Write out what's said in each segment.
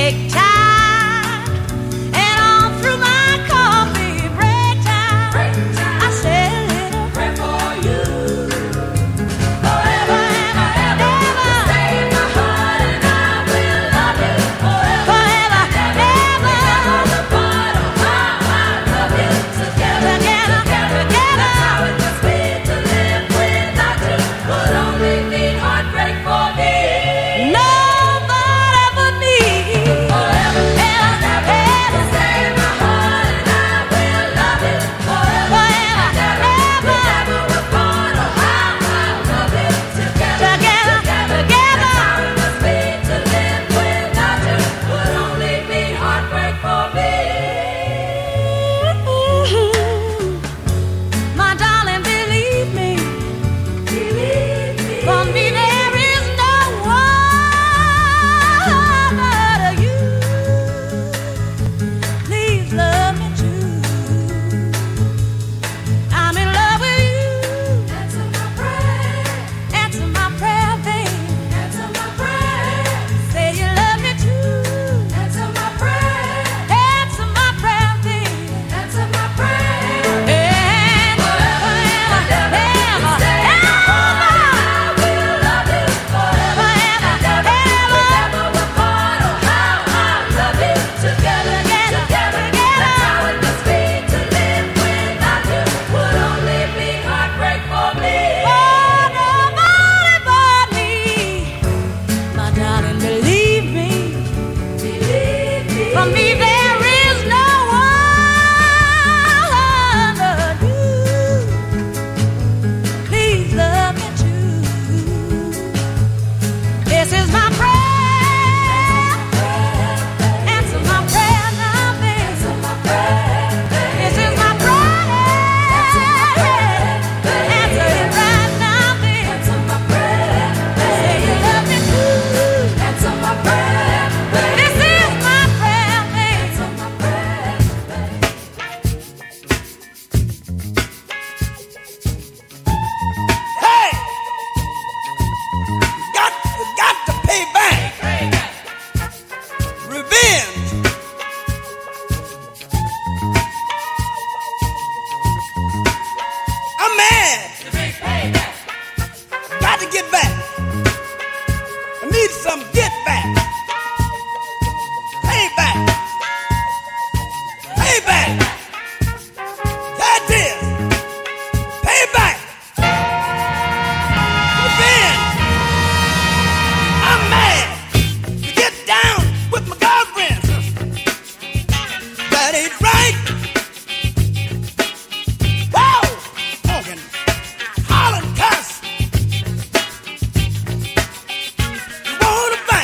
wanna find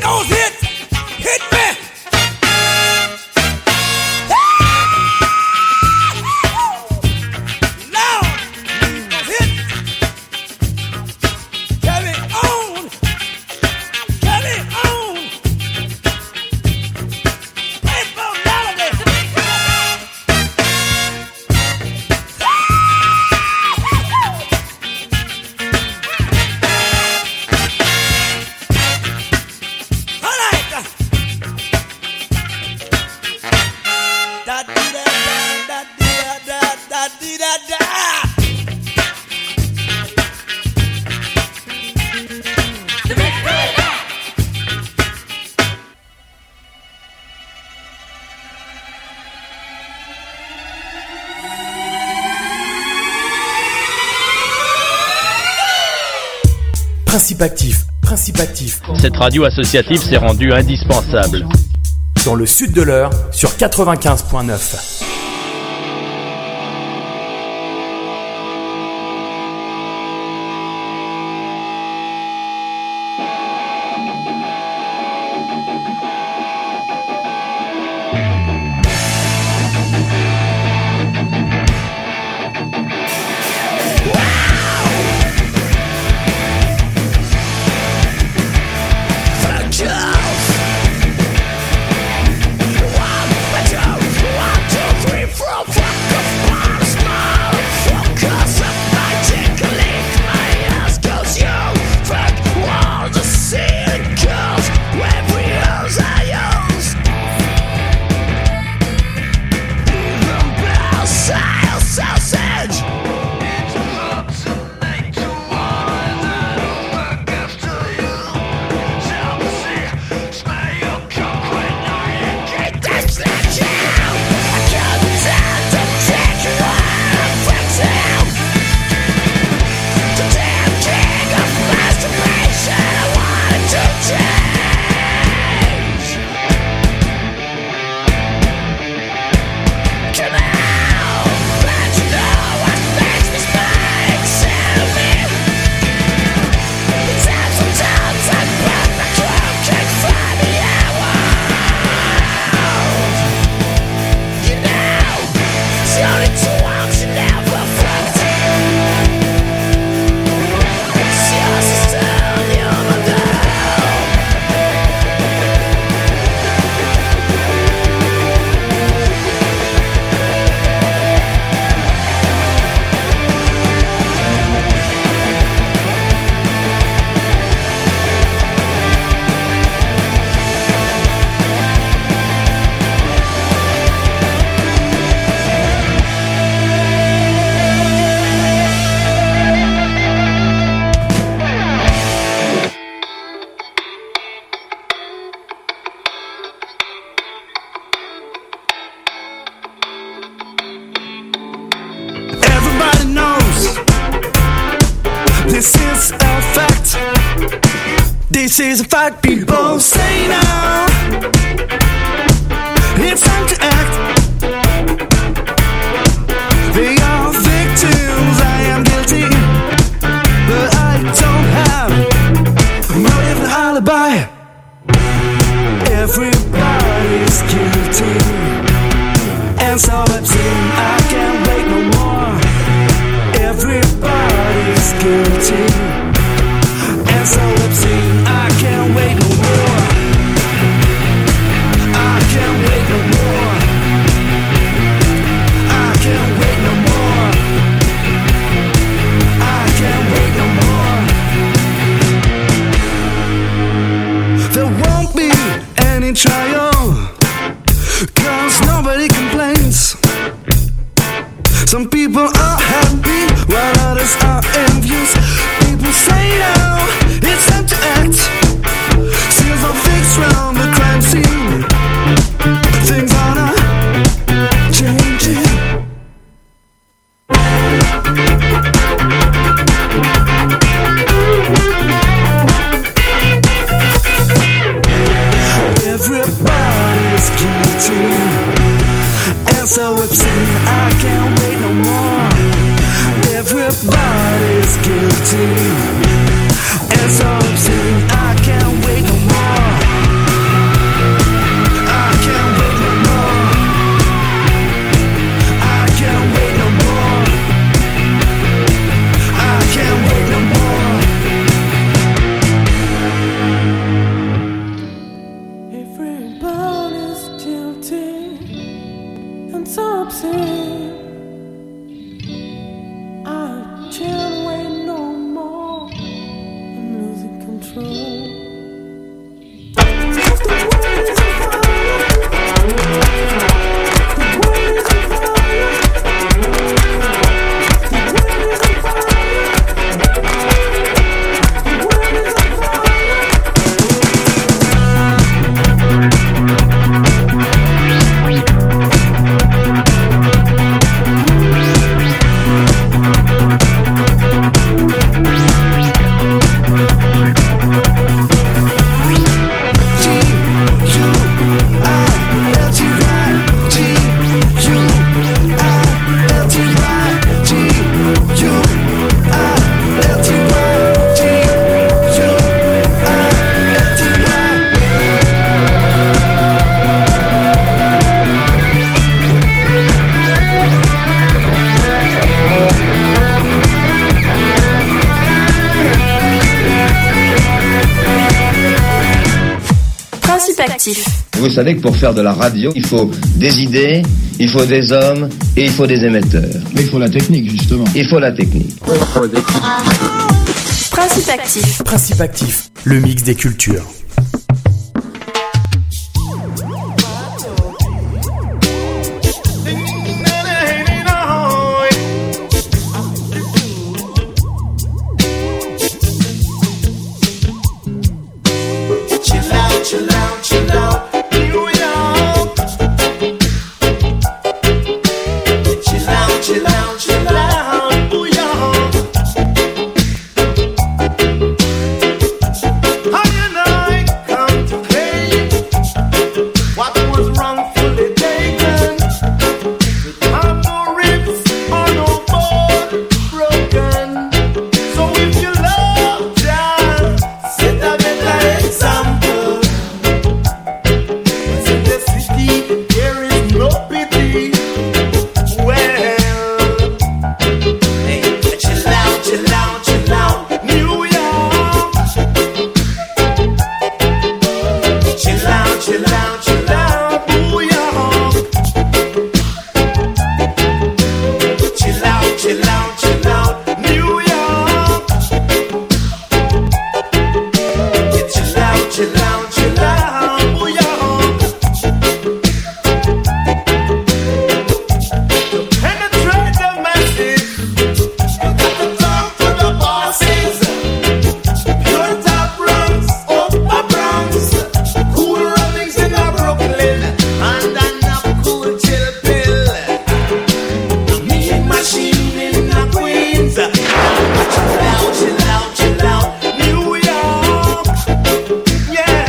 those hits, hit me. Principe actif. Cette radio associative s'est rendue indispensable. Dans le sud de l'Eure, sur 95.9. This is a fact, people say now. It's time to act. They are victims, I am guilty, but I don't have motive and alibi. Everybody's guilty, and so obscene I can't wait no more. Everybody's guilty, and so obscene I can't wait no more. I can't wait no more. I can't wait no more. I can't wait no more. There won't be any trial, 'cause nobody complains. Some people are happy while others are envious. People say now it's time to act. Seals are fixed round the crime scene. Things are not changing. Everybody Principe actif. Vous savez que pour faire de la radio, il faut des idées, il faut des hommes et il faut des émetteurs. Mais il faut la technique, justement. Il faut la technique. Principe actif. Principe actif, le mix des cultures. Yeah.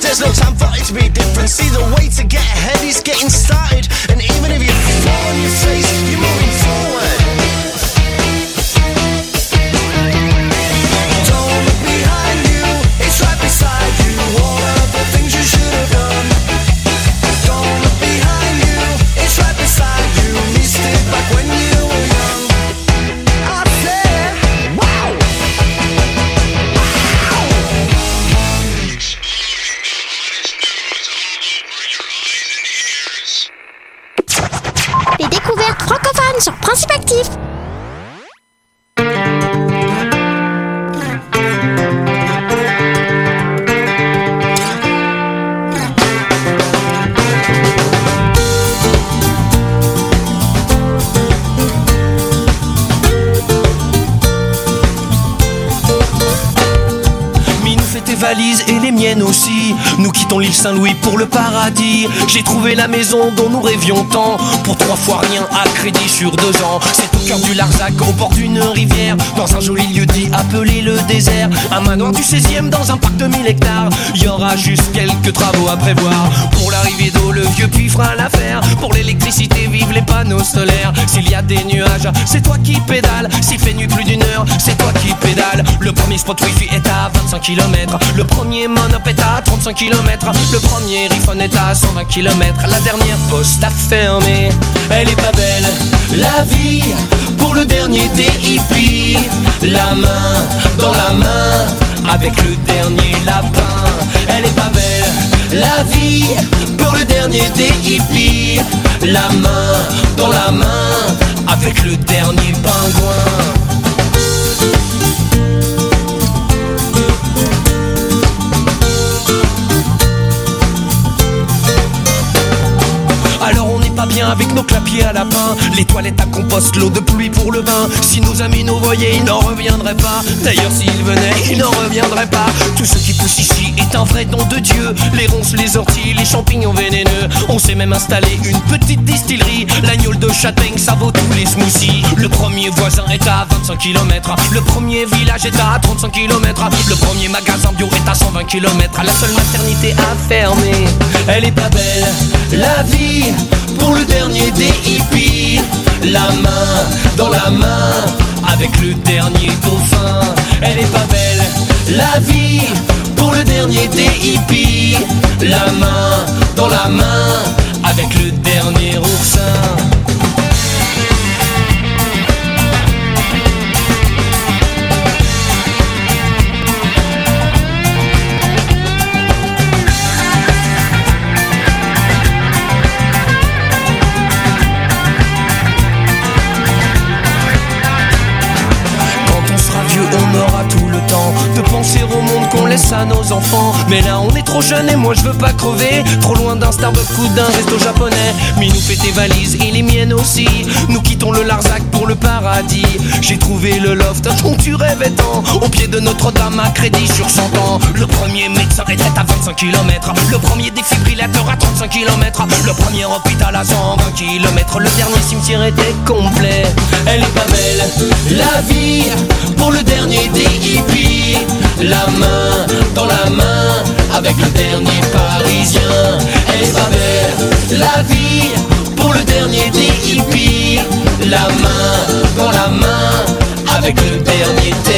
there's no time for it to be different. See, the way to get ahead is getting started. And even if you fall on your face, you're moving forward. Don't look behind you, it's right beside you. All of the things you should have done. Don't look behind you, it's right beside you. Missed it back when you were young. I said, wow. Les découvertes francophones sur Principe Actif. Valises et les miennes aussi. Nous quittons l'île Saint-Louis pour le paradis. J'ai trouvé la maison dont nous rêvions tant. Pour 3 fois rien à crédit sur 2 ans. C'est au cœur du Larzac, au bord d'une rivière. Dans un joli lieu dit appelé le désert. Un manoir du 16e dans un parc de 1000 hectares. Il y aura juste quelques travaux à prévoir. Pour l'arrivée d'eau, le vieux puits fera l'affaire. Pour l'électricité, vive les panneaux solaires. S'il y a des nuages, c'est toi qui pédales. S'il fait nuit plus d'1 heure, c'est toi qui pédales. Le premier spot wifi est à 25 km. Le premier monop est à 35 km. Le premier iPhone est à 120 km. La dernière poste a fermé. Elle est pas belle, la vie. Pour le dernier des hippies. La main dans la main avec le dernier lapin. Elle est pas belle, la vie. Pour le dernier des hippies. La main dans la main avec le dernier pingouin. Bien avec nos clapiers à lapin, les toilettes à compost, l'eau de pluie pour le bain. Si nos amis nous voyaient, ils n'en reviendraient pas. D'ailleurs s'ils venaient, ils n'en reviendraient pas. Tout ce qui pousse ici est un vrai don de Dieu. Les ronces, les orties, les champignons vénéneux. On s'est même installé une petite distillerie. L'agneau de châtaigne, ça vaut tous les smoothies. Le premier voisin est à 25 km. Le premier village est à 35 km. Le premier magasin bio est à 120 km. La seule maternité a fermé. Elle est pas belle, la vie. Pour le dernier des hippies. La main dans la main avec le dernier dauphin. Elle est pas belle, la vie. Pour le dernier des hippies. La main dans la main avec le dernier oursin. On aura tout le temps de penser au monde qu'on laisse à nos enfants. Mais là on est trop jeune et moi je veux pas crever. Trop loin d'un Starbucks ou d'un resto japonais. Minou fait tes valises et les miennes aussi. Nous quittons le Larzac pour le paradis. J'ai trouvé le loft dont tu rêvais tant. Au pied de Notre-Dame à crédit sur 100 ans. Le premier médecin retraite à 25 km. Le premier défibrillateur à 35 km. Le premier hôpital à 120 km. Le dernier cimetière était complet. Elle est pas belle, la vie. Pour le dernier des hippies. La main dans la main avec le dernier parisien. Elle est pas belle, la vie. Pour le dernier des hippies. La main dans la main avec le dernier